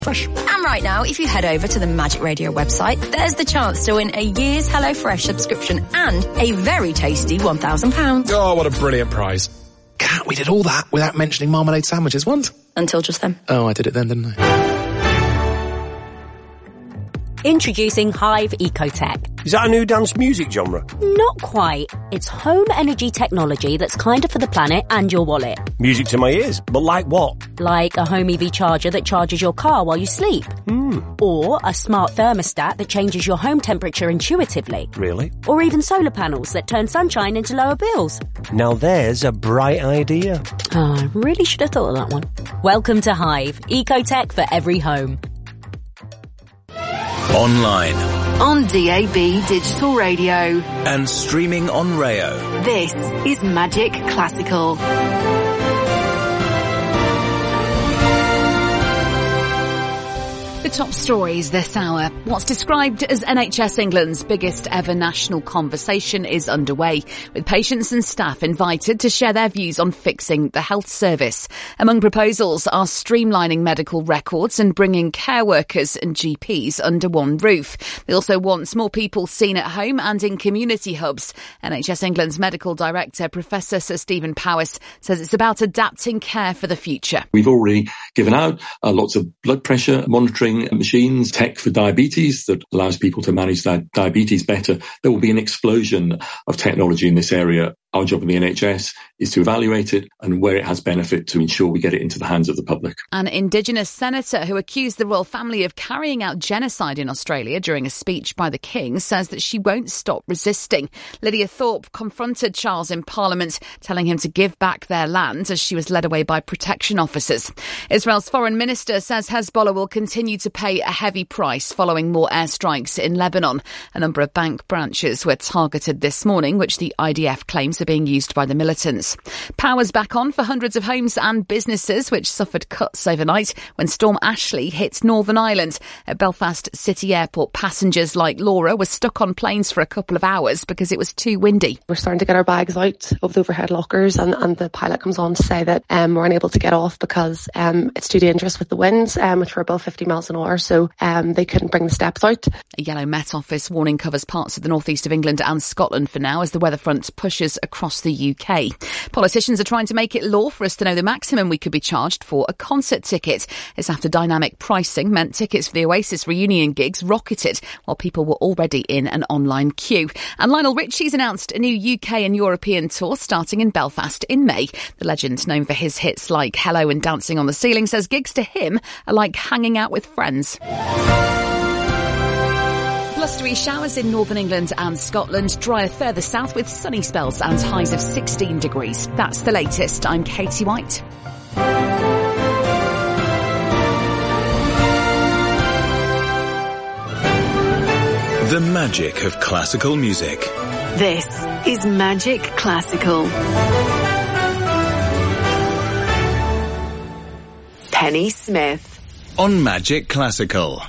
Fresh. And right now, if you head over to the Magic Radio website, there's the chance to win a year's HelloFresh subscription and a very tasty £1,000. Oh, what a brilliant prize. Cat, we did all that without mentioning marmalade sandwiches once. Until just then. Oh, I did it then, didn't I? Introducing Hive Ecotech. Is that a new dance music genre? Not quite. It's home energy technology that's kinder for the planet and your wallet. Music to my ears, but like what? Like a home EV charger that charges your car while you sleep. Or a smart thermostat that changes your home temperature intuitively. Really? Or even solar panels that turn sunshine into lower bills. Now there's a bright idea. Oh, I really should have thought of that one. Welcome to Hive, Ecotech for every home. Online. On DAB Digital Radio. And streaming on Rayo. This is Magic Classical. The top stories this hour. What's described as NHS England's biggest ever national conversation is underway, with patients and staff invited to share their views on fixing the health service. Among proposals are streamlining medical records and bringing care workers and GPs under one roof. They also want more people seen at home and in community hubs. NHS England's medical director, Professor Sir Stephen Powis, says it's about adapting care for the future. We've already given out lots of blood pressure monitoring machines, tech for diabetes that allows people to manage their diabetes better. There will be an explosion of technology in this area. Our job in the NHS is to evaluate it and where it has benefit to ensure we get it into the hands of the public. An Indigenous senator who accused the royal family of carrying out genocide in Australia during a speech by the King says that she won't stop resisting. Lydia Thorpe confronted Charles in Parliament, telling him to give back their land as she was led away by protection officers. Israel's foreign minister says Hezbollah will continue to pay a heavy price following more airstrikes in Lebanon. A number of bank branches were targeted this morning, which the IDF claims are being used by the militants. Power's back on for hundreds of homes and businesses which suffered cuts overnight when Storm Ashley hit Northern Ireland. At Belfast City Airport, passengers like Laura were stuck on planes for a couple of hours because it was too windy. We're starting to get our bags out of the overhead lockers and the pilot comes on to say that we're unable to get off because it's too dangerous with the winds, which were above 50 miles an hour, so they couldn't bring the steps out. A yellow Met Office warning covers parts of the northeast of England and Scotland for now as the weather front pushes across the UK. Politicians are trying to make it law for us to know the maximum we could be charged for a concert ticket. It's after dynamic pricing meant tickets for the Oasis reunion gigs rocketed while people were already in an online queue. And Lionel Richie's announced a new UK and European tour starting in Belfast in May. The legend, known for his hits like Hello and Dancing on the Ceiling, says gigs to him are like hanging out with friends. Blustery showers in northern England and Scotland, drier further south with sunny spells and highs of 16 degrees. That's the latest. I'm Katie White. The magic of classical music. This is Magic Classical. Penny Smith. On Magic Classical.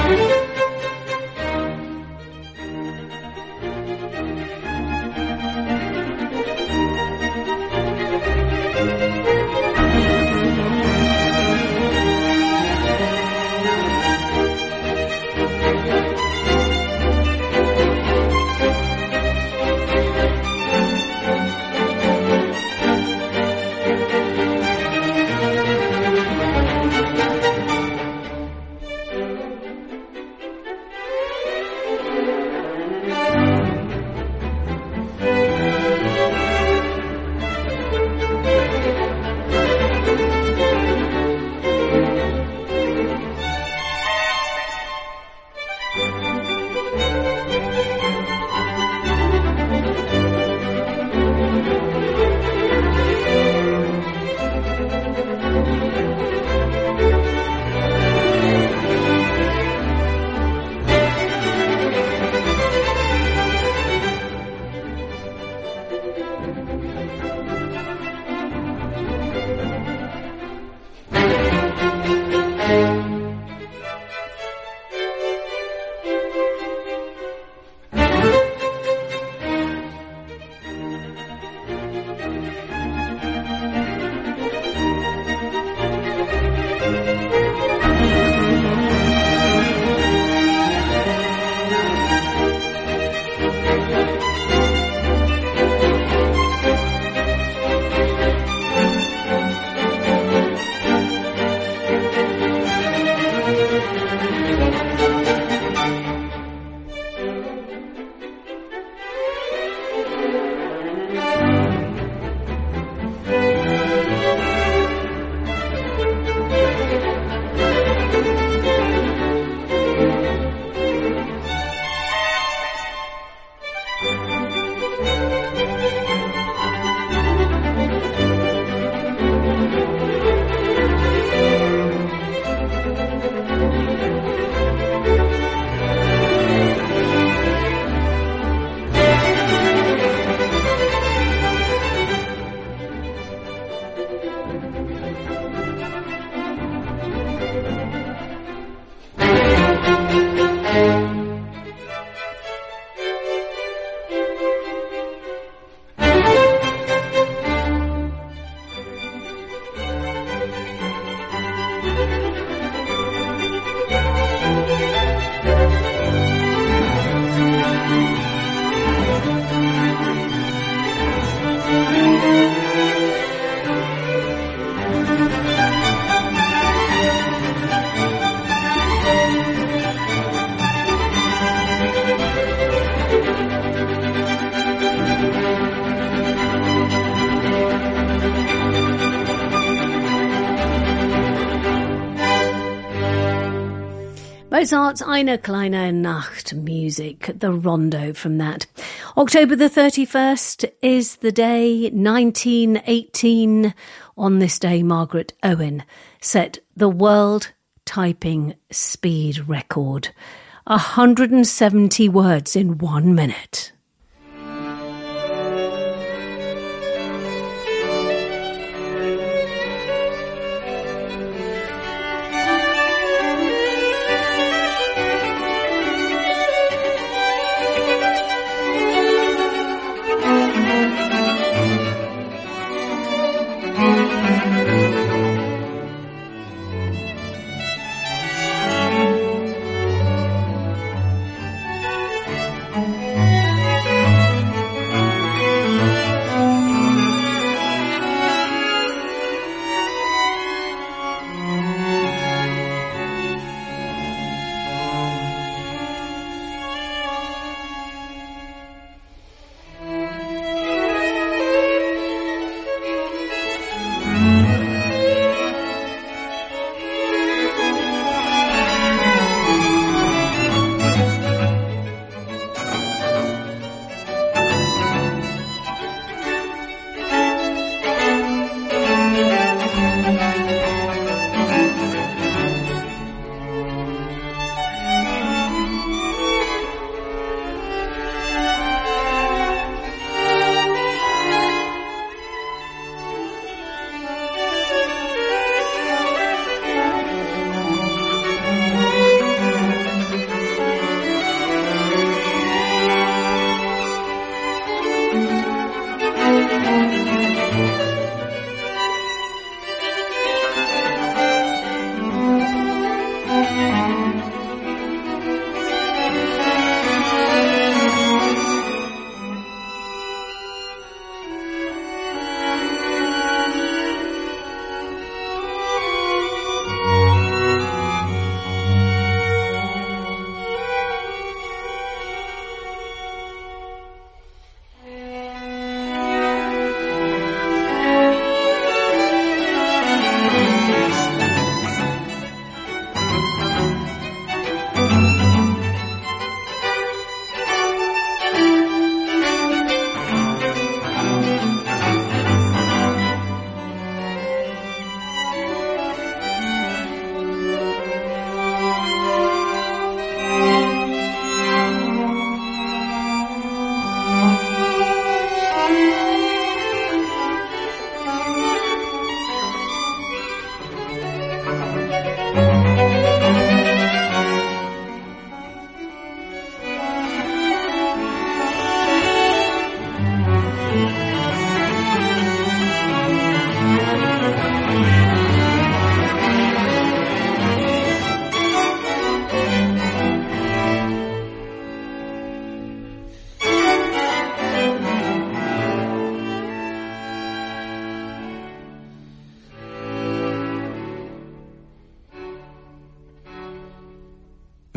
Mozart's Eine kleine Nacht music, the rondo from that. October the 31st is the day, 1918. On this day, Margaret Owen set the world typing speed record. 170 words in 1 minute.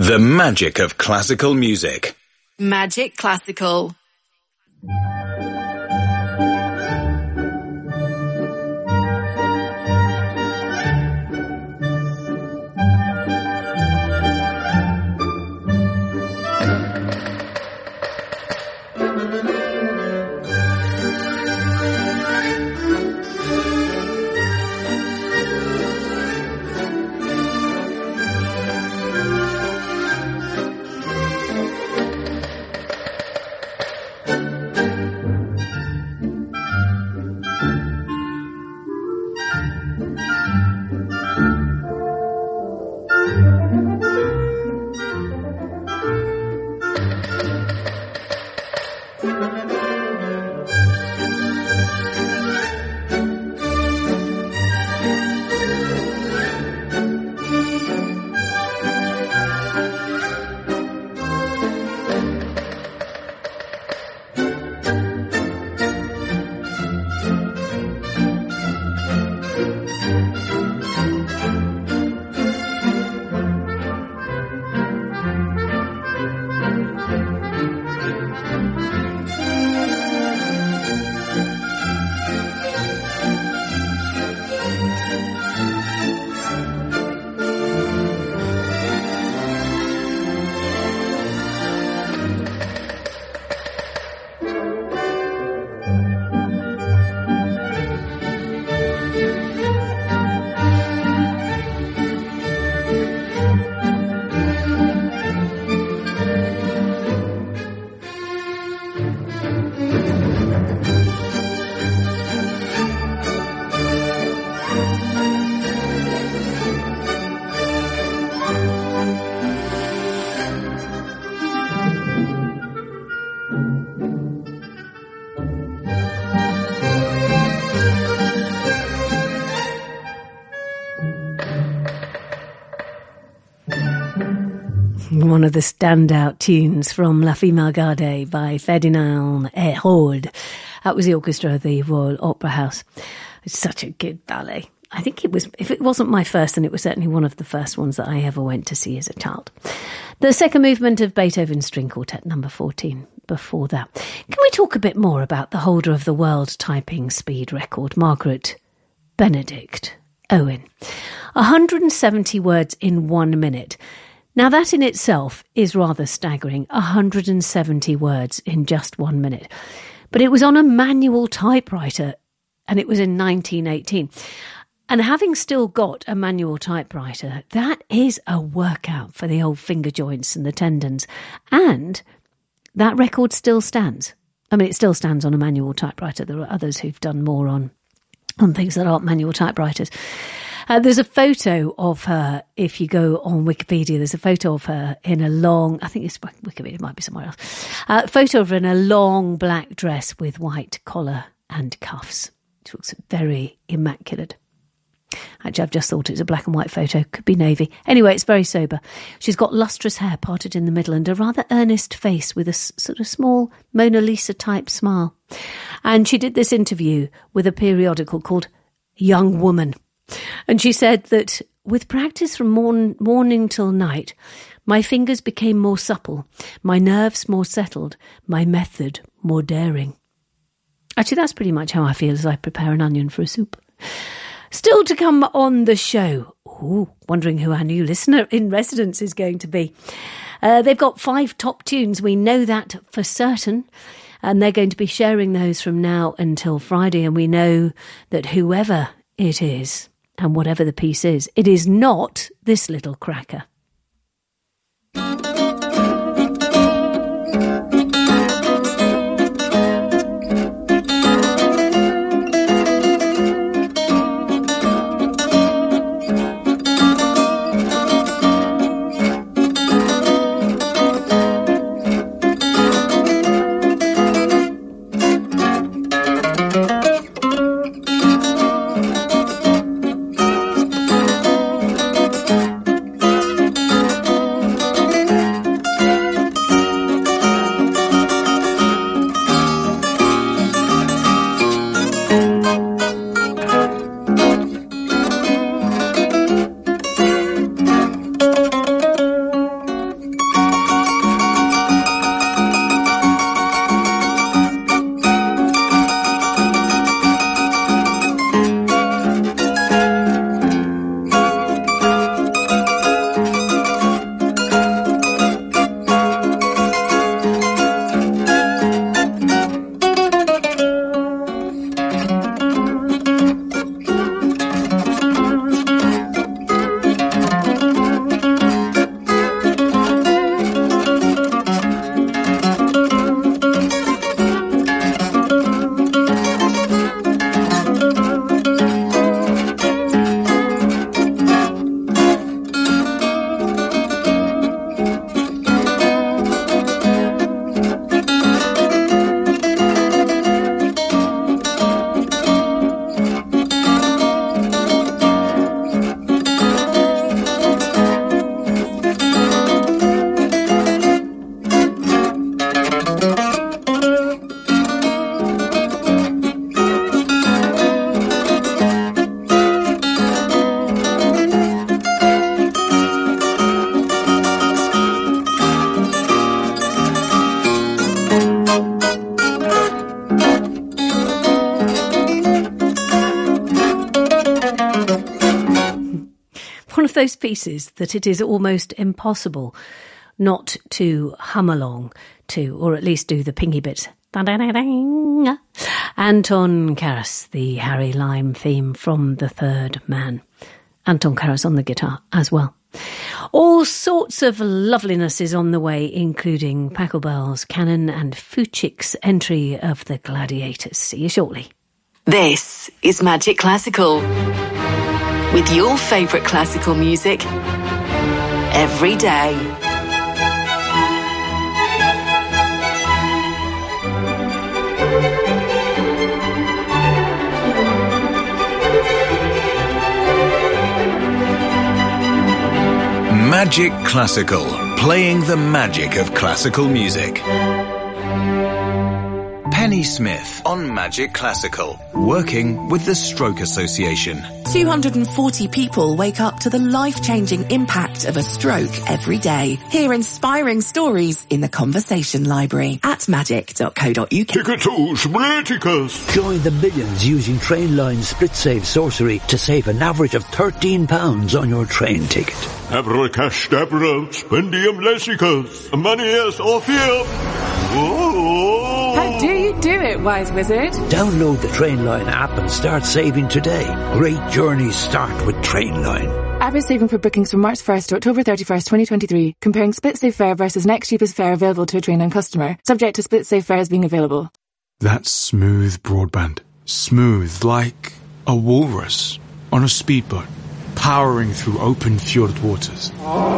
The magic of classical music. Magic Classical. One of the standout tunes from La Fille Malgarde by Ferdinand Hérold. That was the orchestra of the Royal Opera House. It's such a good ballet. I think it was, if it wasn't my first, then it was certainly one of the first ones that I ever went to see as a child. The second movement of Beethoven's String Quartet, number 14. Before that, can we talk a bit more about the holder of the world typing speed record, Margaret Benedict Owen? 170 words in 1 minute. Now that in itself is rather staggering, 170 words in just 1 minute. But it was on a manual typewriter, and it was in 1918. And having still got a manual typewriter, that is a workout for the old finger joints and the tendons. And that record still stands. I mean, it still stands on a manual typewriter. There are others who've done more on things that aren't manual typewriters. There's a photo of her, if you go on Wikipedia, there's a photo of her in a long, I think it's Wikipedia, it might be somewhere else, photo of her in a long black dress with white collar and cuffs. She looks very immaculate. Actually, I've just thought it was a black and white photo, could be navy. Anyway, it's very sober. She's got lustrous hair parted in the middle and a rather earnest face with a sort of small Mona Lisa type smile. And she did this interview with a periodical called Young Woman. And she said that with practice from morning till night, my fingers became more supple, my nerves more settled, my method more daring. Actually, that's pretty much how I feel as I prepare an onion for a soup. Still to come on the show. Ooh, wondering who our new listener in residence is going to be. They've got 5 top tunes. We know that for certain. And they're going to be sharing those from now until Friday. And we know that whoever it is, and whatever the piece is, it is not this little cracker. those pieces that it is almost impossible not to hum along to, or at least do the pingy bits. Anton Karas, the Harry Lime theme from The Third Man. Anton Karas on the guitar as well. All sorts of loveliness is on the way, including Pachelbel's Canon and Fuchik's entry of The Gladiators. See you shortly. This is Magic Classical, with your favourite classical music every day. Magic Classical, playing the magic of classical music. Penny Smith on Magic Classical, working with the Stroke Association. 240 people wake up to the life-changing impact of a stroke every day. Hear inspiring stories in the Conversation Library at magic.co.uk. Ticketus Spliticus. Join the millions using Trainline Split Save Sorcery to save an average of £13 on your train ticket. Abracadabra, spendium lessicus, manias orpheum. How do you do it, Wise Wizard? Download the Trainline app and start saving today. Great journeys start with Trainline. Average saving for bookings from March 1st to October 31st, 2023. Comparing Split Save fare versus next cheapest fare available to a Trainline customer. Subject to Split Save fares being available. That's smooth broadband. Smooth like a walrus on a speedboat, powering through open fjord waters.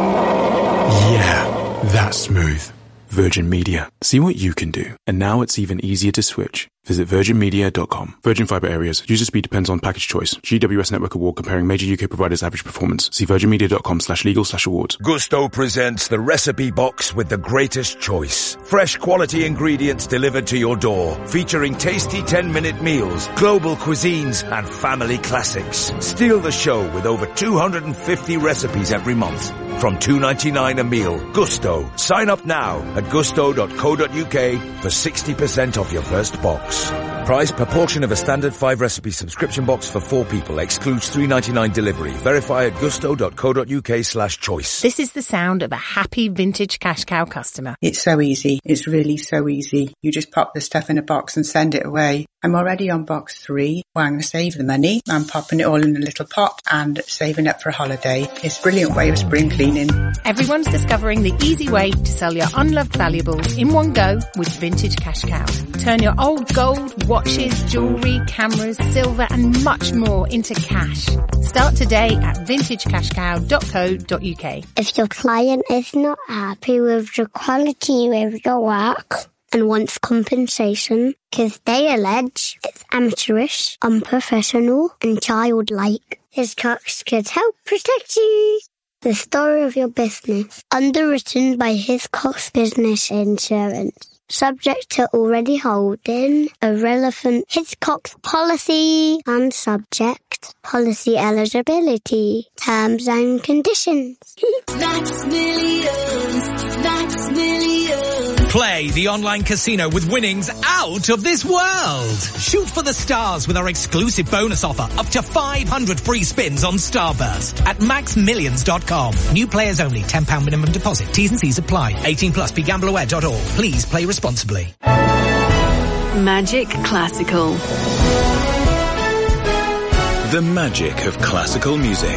Yeah, that's smooth. Virgin Media. See what you can do. And now it's even easier to switch. Visit virginmedia.com. Virgin Fibre areas. User speed depends on package choice. GWS Network Award comparing major UK providers' average performance. See virginmedia.com/legal/awards. Gusto presents the recipe box with the greatest choice. Fresh quality ingredients delivered to your door. Featuring tasty 10-minute meals, global cuisines, and family classics. Steal the show with over 250 recipes every month. From $2.99 a meal. Gusto. Sign up now at gusto.co.uk for 60% off your first box. Price per portion of a standard 5-recipe subscription box for 4 people. Excludes $3.99 delivery. Verify at gusto.co.uk/choice. This is the sound of a happy vintage cash cow customer. It's so easy. It's really so easy. You just pop the stuff in a box and send it away. I'm already on box 3. Well, I'm going to save the money. I'm popping it all in a little pot and saving up for a holiday. It's a brilliant way of spring cleaning. Everyone's discovering the easy way to sell your unloved valuables in one go with Vintage Cash Cow. Turn your old gold, watches, jewellery, cameras, silver and much more into cash. Start today at vintagecashcow.co.uk. If your client is not happy with the quality of your work and wants compensation because they allege it's amateurish, unprofessional and childlike, Hiscox could help protect you. The story of your business. Underwritten by Hiscox Business Insurance. Subject to already holding a relevant Hiscox policy and subject policy eligibility, terms and conditions. Max Millions, Max Millions. Play the online casino with winnings out of this world. Shoot for the stars with our exclusive bonus offer. Up to 500 free spins on Starburst at maxmillions.com. New players only. £10 minimum deposit. T's and C's apply. 18 plus. BeGambleAware.org. Please play responsibly. Magic Classical. The magic of classical music.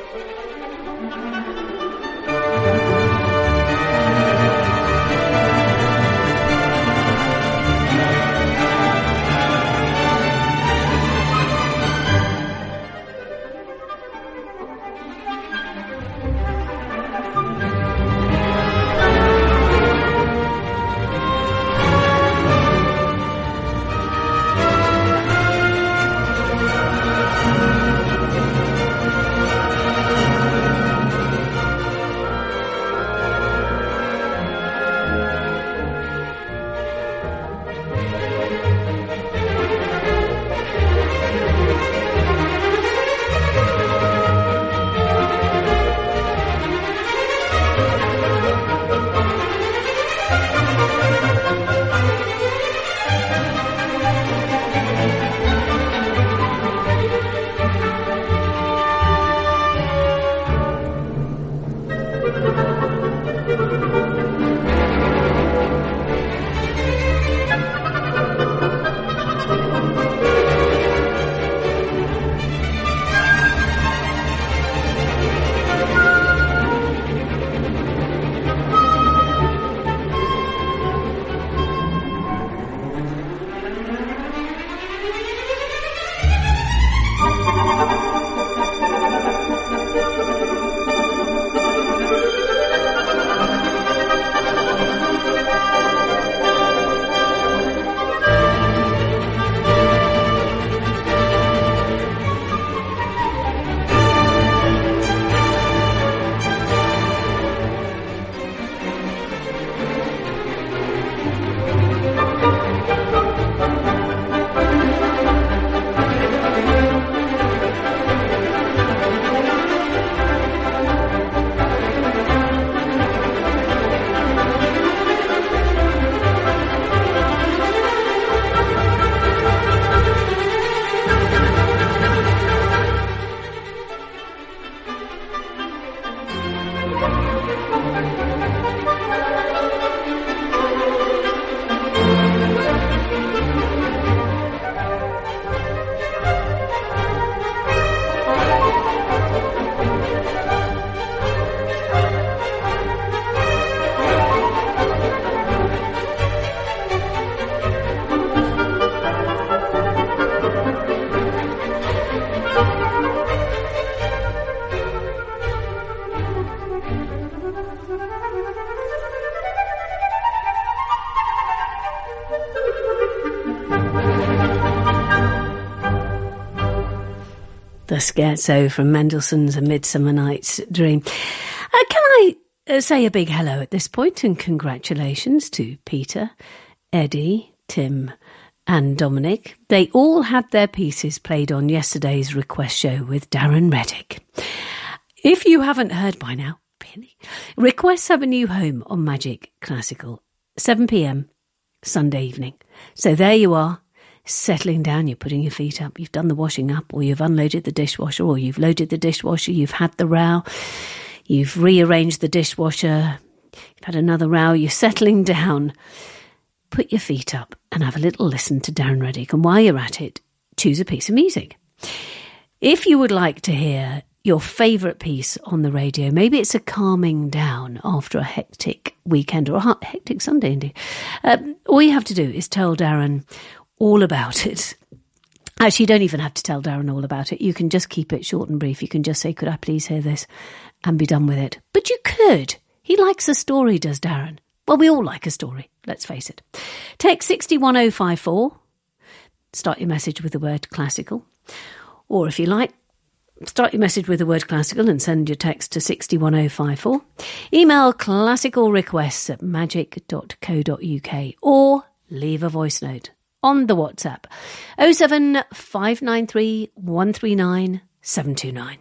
The scherzo from Mendelssohn's A Midsummer Night's Dream. Can I say a big hello at this point and congratulations to Peter, Eddie, Tim and Dominic. They all had their pieces played on yesterday's request show with Darren Reddick. If you haven't heard by now, really, requests have a new home on Magic Classical, 7 p.m. Sunday evening. So there you are, settling down, you're putting your feet up, you've done the washing up, or you've unloaded the dishwasher, or you've loaded the dishwasher, you've had the row, you've rearranged the dishwasher, you've had another row, you're settling down. Put your feet up and have a little listen to Darren Reddick, and while you're at it, choose a piece of music. If you would like to hear your favourite piece on the radio, maybe it's a calming down after a hectic weekend or a hectic Sunday indeed, all you have to do is tell Darren all about it. Actually, you don't even have to tell Darren all about it. You can just keep it short and brief. You can just say, could I please hear this, and be done with it. But you could. He likes a story, does Darren? Well, we all like a story, let's face it. Text 61054. Start your message with the word classical. Or if you like, start your message with the word classical and send your text to 61054. Email classicalrequests@magic.co.uk or leave a voice note on the WhatsApp 07593 139 729.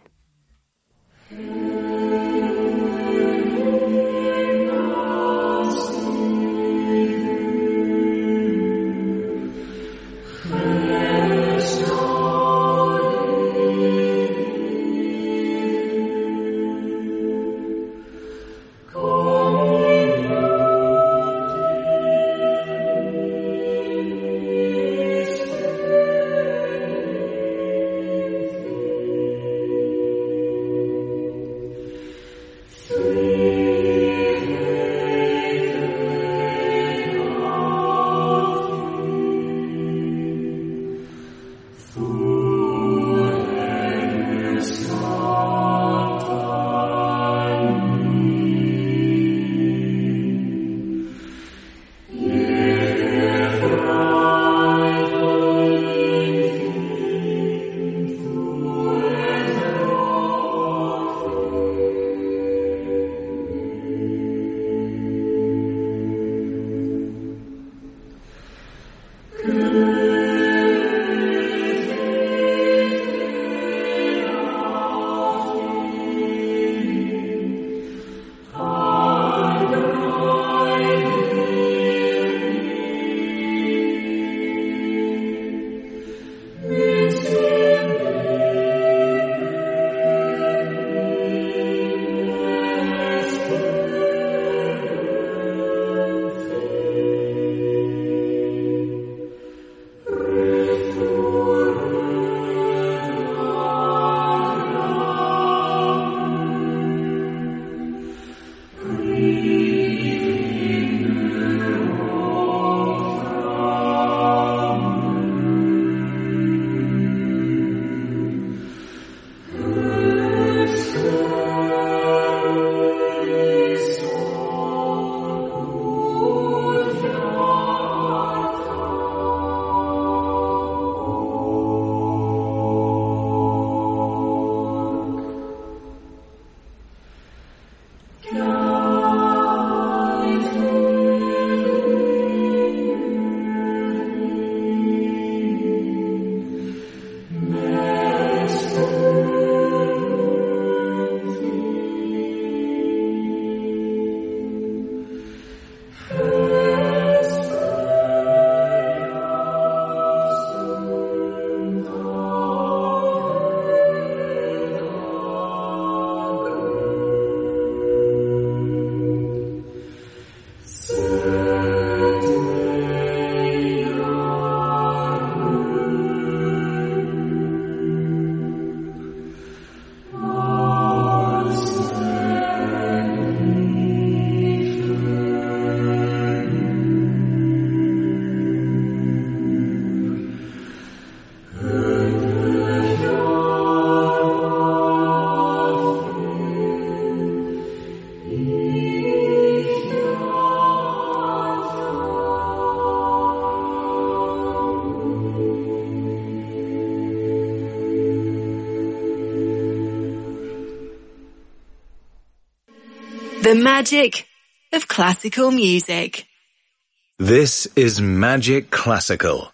The magic of classical music. This is Magic Classical.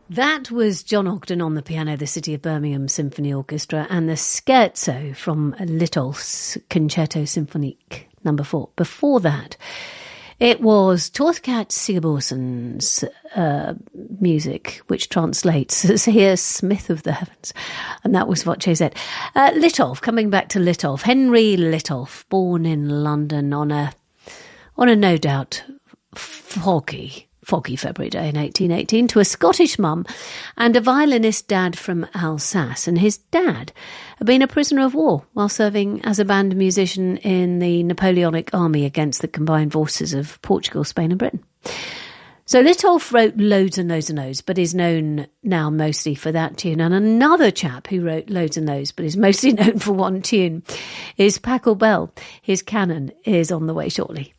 That was John Ogden on the piano, the City of Birmingham Symphony Orchestra, and the scherzo from Littolf's Concerto Symphonique No. 4. Before that, it was Torquat Sigerborsen's music, which translates as here, Smith of the Heavens. And that was Voce Z. Littolf, coming back to Littolf. Henry Littolf, born in London on a no doubt foggy February day in 1818 to a Scottish mum and a violinist dad from Alsace. And his dad had been a prisoner of war while serving as a band musician in the Napoleonic army against the combined forces of Portugal, Spain and Britain. So Littolf wrote loads and loads and loads, but is known now mostly for that tune. And another chap who wrote loads and loads, but is mostly known for one tune, is Pachelbel Bell. His canon is on the way shortly.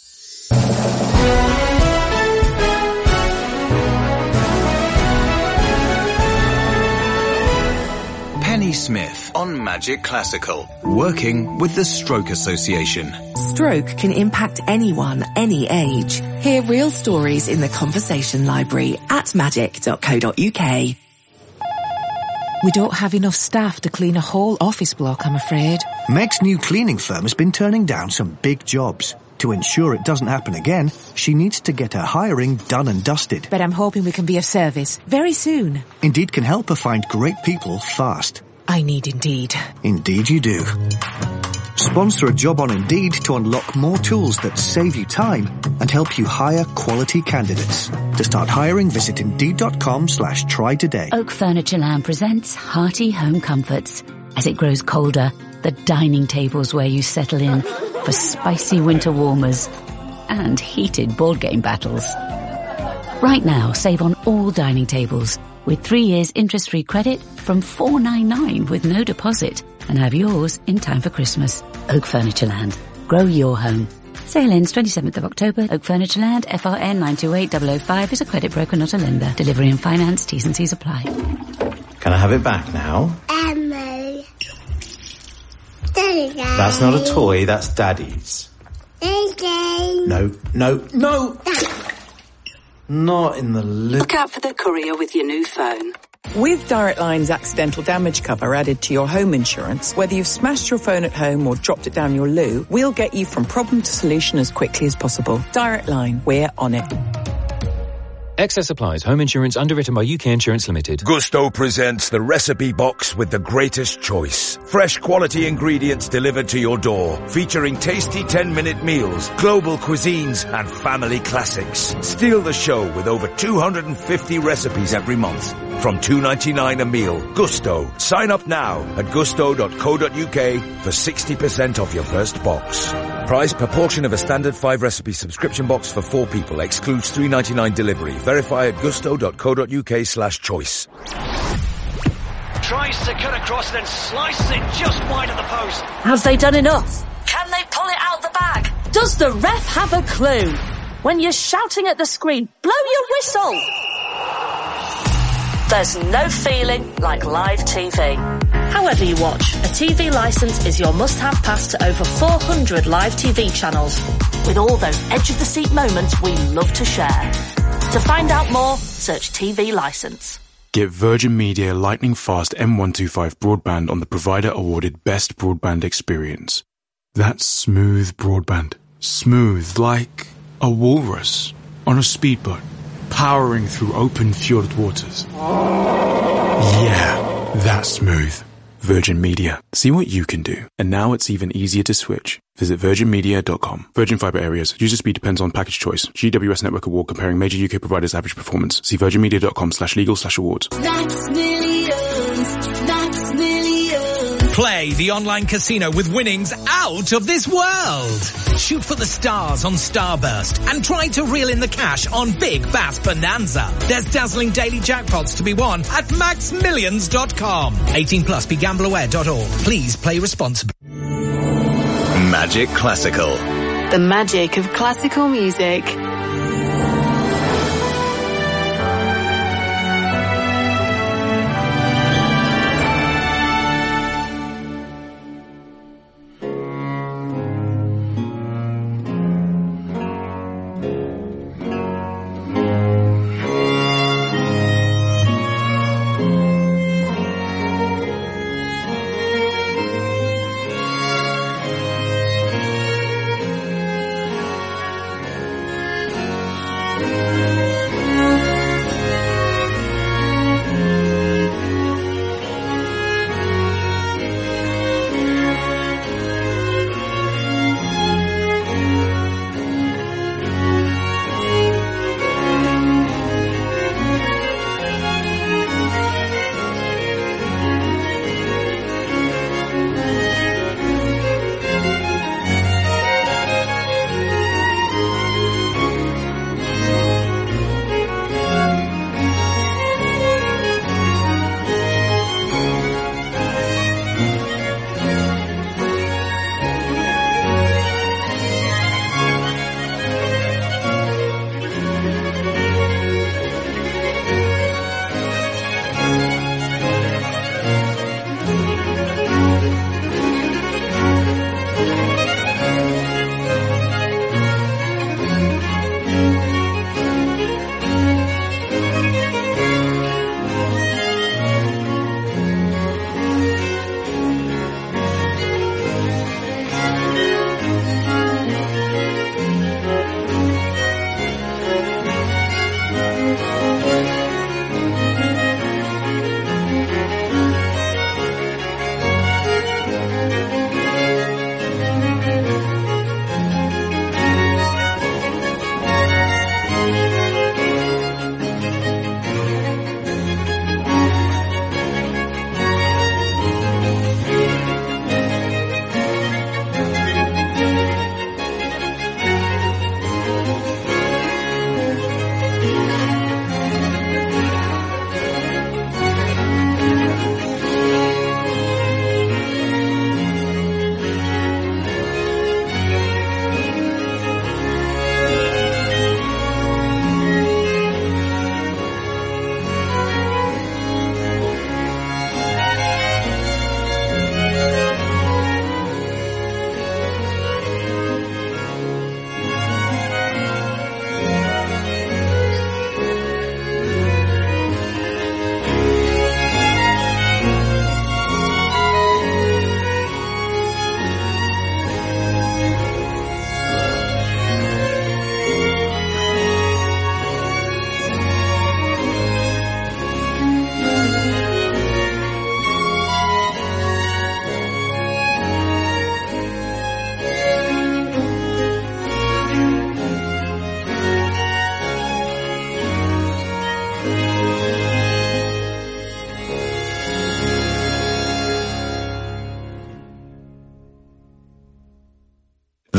Penny Smith on Magic Classical, working with the Stroke Association. Stroke can impact anyone, any age. Hear real stories in the Conversation Library at magic.co.uk. We don't have enough staff to clean a whole office block, I'm afraid. Meg's new cleaning firm has been turning down some big jobs. To ensure it doesn't happen again, she needs to get her hiring done and dusted. But I'm hoping we can be of service very soon. Indeed can help her find great people fast. I need Indeed. Indeed you do. Sponsor a job on Indeed to unlock more tools that save you time and help you hire quality candidates. To start hiring, visit Indeed.com/try today. Oak Furnitureland presents Hearty Home Comforts. As it grows colder, the dining tables where you settle in for spicy winter warmers and heated board game battles. Right now, save on all dining tables with 3 years interest-free credit from $4.99 with no deposit and have yours in time for Christmas. Oak Furnitureland. Grow your home. Sale ends 27th of October. Oak Furnitureland, FRN 928005 is a credit broker, not a lender. Delivery and finance, T's and C's apply. Can I have it back now? Emma. That's not a toy, that's Daddy's. No. Not in the Look out for the courier with your new phone. With Direct Line's accidental damage cover added to your home insurance, whether you've smashed your phone at home or dropped it down your loo, we'll get you from problem to solution as quickly as possible. Direct Line, we're on it. Excess applies. Home insurance underwritten by UK Insurance Limited. Gusto presents the recipe box with the greatest choice. Fresh quality ingredients delivered to your door. Featuring tasty 10-minute meals, global cuisines and family classics. Steal the show with over 250 recipes every month. From $2.99 a meal. Gusto. Sign up now at gusto.co.uk for 60% off your first box. Price per portion of a standard 5-recipe subscription box for 4 people. Excludes $3.99 delivery. Verify at gusto.co.uk/choice. Tries to cut across, then slices it just wide of the post. Have they done enough? Can they pull it out the bag? Does the ref have a clue? When you're shouting at the screen, blow your whistle. There's no feeling like live TV. However you watch, a TV licence is your must-have pass to over 400 live TV channels, with all those edge-of-the-seat moments we love to share. To find out more, search TV licence. Get Virgin Media lightning fast M125 broadband on the provider-awarded Best Broadband Experience. That's smooth broadband. Smooth like a walrus on a speedboat, powering through open fjord waters. Yeah, that's smooth. Virgin Media. See what you can do. And now it's even easier to switch. Visit virginmedia.com. Virgin Fibre Areas. User speed depends on package choice. GWS Network Award comparing major UK providers' average performance. See virginmedia.com/legal/awards. Max Millions. Max Millions. Play the online casino with winnings out of this world. Shoot for the stars on Starburst and try to reel in the cash on Big Bass Bonanza. There's dazzling daily jackpots to be won at maxmillions.com. 18 plus, begambleaware.org. Please play responsibly. Magic Classical. The magic of classical music.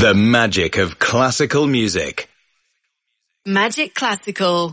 The magic of classical music. Magic Classical.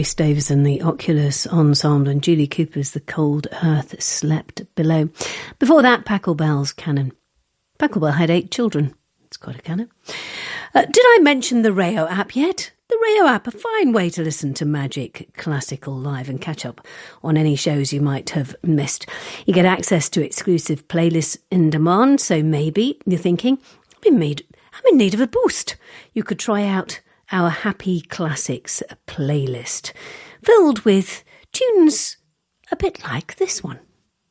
Grace Davis and the Oculus Ensemble, and Julie Cooper's The Cold Earth Slept Below. Before that, Pachelbel's Canon. Pachelbel had 8 children. It's quite a canon. Did I mention the Rayo app yet? The Rayo app, a fine way to listen to Magic Classical live and catch up on any shows you might have missed. You get access to exclusive playlists in demand, so maybe you're thinking, I'm in need of a boost. You could try out our Happy Classics playlist, filled with tunes a bit like this one.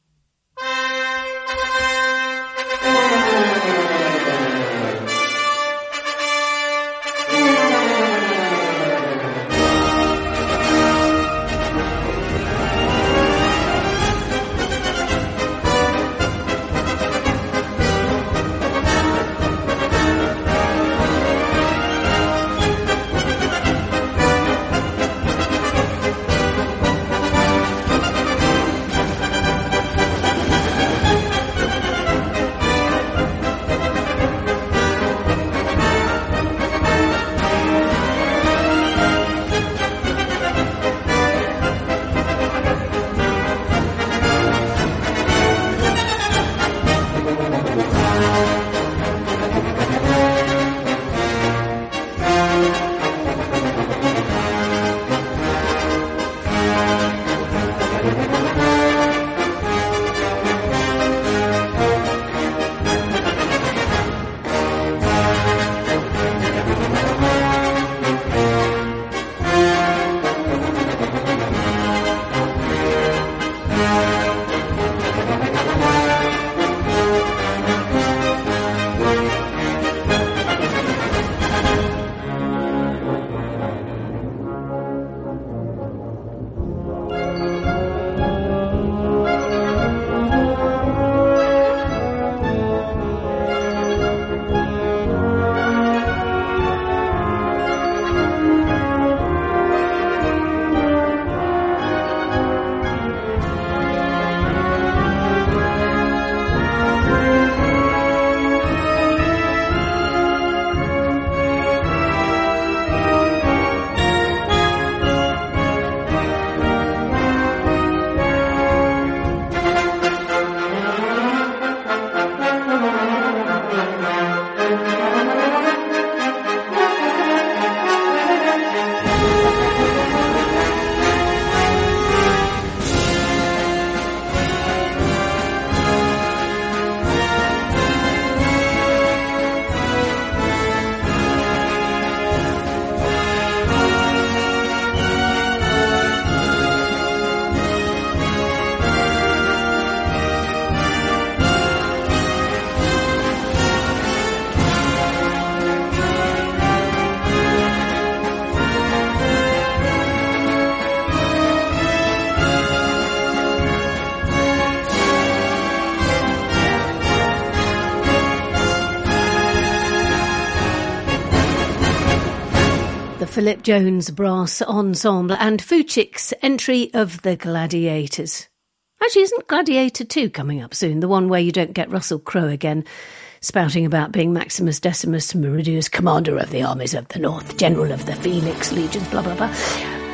Philip Jones Brass Ensemble and Fuchik's entry of The Gladiators. Actually, isn't Gladiator 2 coming up soon? The one where you don't get Russell Crowe again spouting about being Maximus Decimus Meridius, commander of the armies of the North, general of the Felix Legions, blah, blah, blah.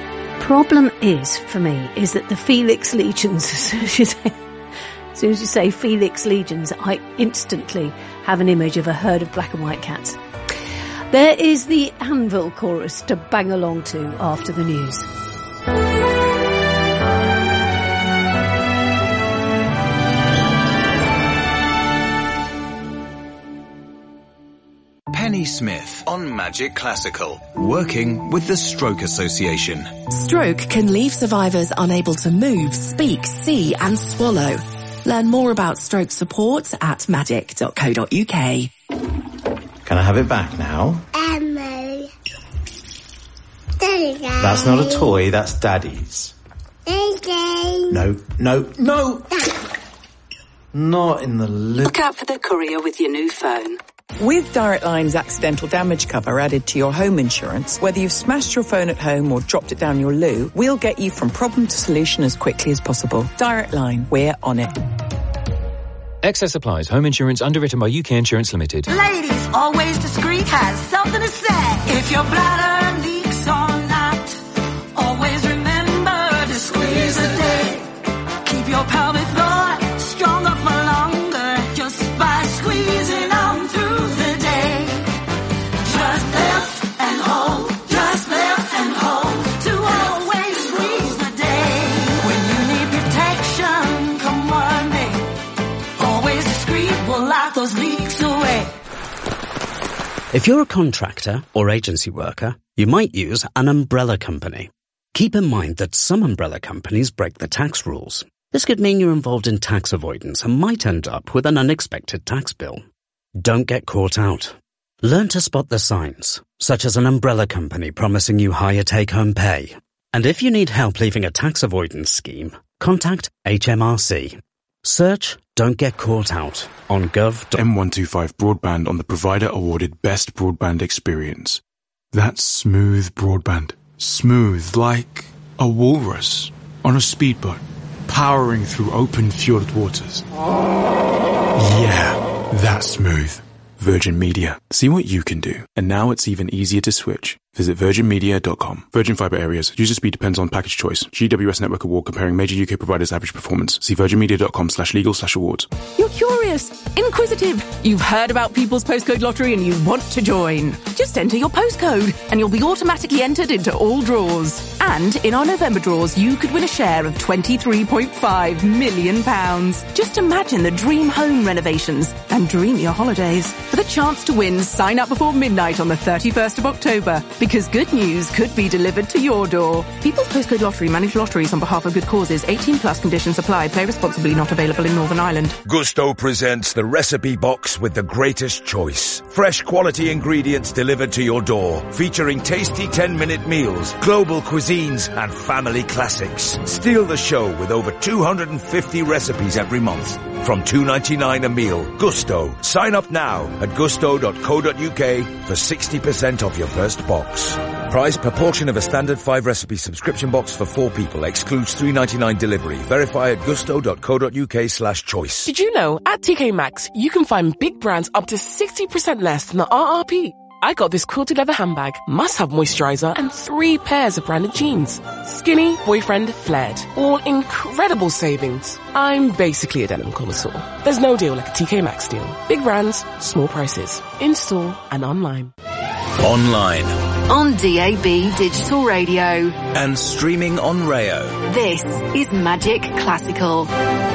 Problem is, for me, is that the Felix Legions, as soon as you say Felix Legions, I instantly have an image of a herd of black and white cats. There is the Anvil chorus to bang along to after the news. Penny Smith on Magic Classical, working with the Stroke Association. Stroke can leave survivors unable to move, speak, see and swallow. Learn more about stroke support at magic.co.uk. Can I have it back now? Daddy. That's not a toy, that's Daddy's. Daddy. No. Not in the Look out for the courier with your new phone. With Direct Line's accidental damage cover added to your home insurance, whether you've smashed your phone at home or dropped it down your loo, we'll get you from problem to solution as quickly as possible. Direct Line, we're on it. Excess applies. Home insurance underwritten by UK Insurance Limited. Ladies, always discreet, has something to say. If your bladder leaks or not, always remember pelvic floor, stronger for longer, just by squeezing on through the day. Just lift and hold, just lift and hold, to always squeeze the day. When you need protection, come on me. Always discreet will lock those leaks away. If you're a contractor or agency worker, you might use an umbrella company. Keep in mind that some umbrella companies break the tax rules. This could mean you're involved in tax avoidance and might end up with an unexpected tax bill. Don't get caught out. Learn to spot the signs, such as an umbrella company promising you higher take-home pay. And if you need help leaving a tax avoidance scheme, contact HMRC. Search Don't Get Caught Out on gov. M125 Broadband on the provider-awarded Best Broadband Experience. That's smooth broadband. Smooth like a walrus on a speedboat, powering through open fjord waters. Yeah, that's smooth. Virgin Media. See what you can do. And now it's even easier to switch. Visit virginmedia.com. Virgin Fibre Areas. User speed depends on package choice. GWS Network Award comparing major UK providers' average performance. See virginmedia.com/legal/awards. You're curious, inquisitive. You've heard about People's Postcode Lottery and you want to join. Just enter your postcode and you'll be automatically entered into all draws. And in our November draws, you could win a share of £23.5 million. Just imagine the dream home renovations and dream your holidays. For the chance to win, sign up before midnight on the 31st of October. Because good news could be delivered to your door. People's Postcode Lottery manage lotteries on behalf of good causes. 18 plus conditions apply. Play responsibly. Not available in Northern Ireland. Gusto presents the recipe box with the greatest choice. Fresh quality ingredients delivered to your door. Featuring tasty 10-minute meals, global cuisines and family classics. Steal the show with over 250 recipes every month. From $2.99 a meal. Gusto. Sign up now at gusto.co.uk for 60% off your first box. Price per portion of a standard 5-recipe subscription box for 4 people. Excludes $3.99 delivery. Verify at gusto.co.uk/choice. Did you know at TK Maxx you can find big brands up to 60% less than the RRP? I got this quilted leather handbag, must-have moisturizer, and 3 pairs of branded jeans. Skinny, boyfriend, flared. All incredible savings. I'm basically a denim connoisseur. There's no deal like a TK Maxx deal. Big brands, small prices. In-store and online. Online. On DAB Digital Radio. And streaming on Rayo. This is Magic Classical.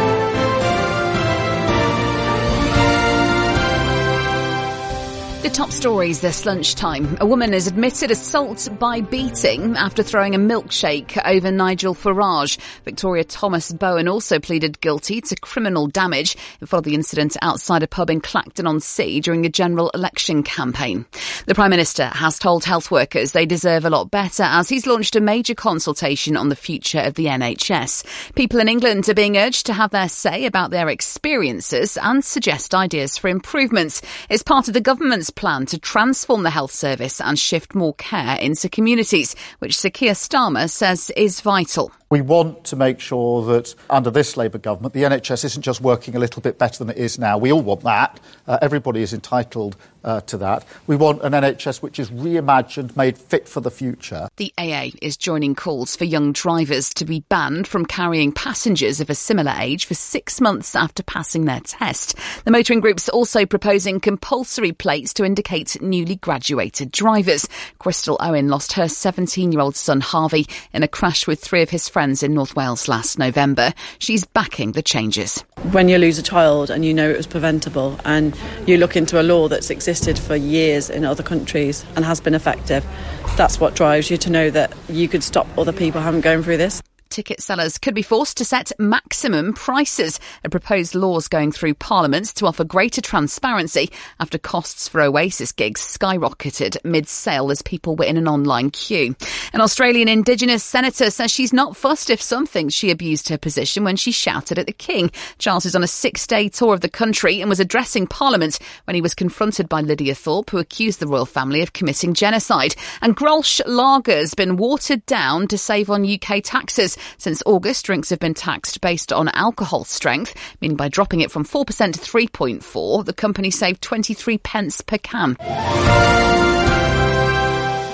The top stories this lunchtime. A woman is admitted assault by beating after throwing a milkshake over Nigel Farage. Victoria Thomas Bowen also pleaded guilty to criminal damage. It followed the incident outside a pub in Clacton-on-Sea during a general election campaign. The Prime Minister has told health workers they deserve a lot better as he's launched a major consultation on the future of the NHS. People in England are being urged to have their say about their experiences and suggest ideas for improvements. It's part of the government's plan to transform the health service and shift more care into communities, which Sir Keir Starmer says is vital. We want to make sure that under this Labour government, the NHS isn't just working a little bit better than it is now. We all want that. Everybody is entitled to that. We want an NHS which is reimagined, made fit for the future. The AA is joining calls for young drivers to be banned from carrying passengers of a similar age for 6 months after passing their test. The motoring group's also proposing compulsory plates to indicate newly graduated drivers. Crystal Owen lost her 17-year-old son Harvey in a crash with 3 of his friends in North Wales last November. She's backing the changes. When you lose a child and you know it was preventable and you look into a law that's existed for years in other countries and has been effective, that's what drives you to know that you could stop other people having going through this. Ticket sellers could be forced to set maximum prices. A proposed law is going through Parliament to offer greater transparency after costs for Oasis gigs skyrocketed mid-sale as people were in an online queue. An Australian Indigenous senator says she's not fussed if some thinks she abused her position when she shouted at the King. Charles is on a 6-day tour of the country and was addressing Parliament when he was confronted by Lydia Thorpe, who accused the royal family of committing genocide. And Grolsch Lager's been watered down to save on UK taxes. Since August, drinks have been taxed based on alcohol strength, meaning by dropping it from 4% to 3.4%, the company saved 23 pence per can.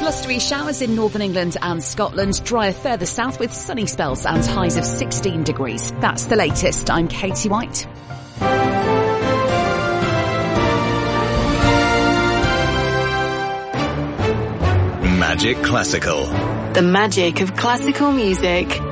Blustery showers in northern England and Scotland, drier further south with sunny spells and highs of 16 degrees. That's the latest. I'm Katie White. Magic Classical. The magic of classical music.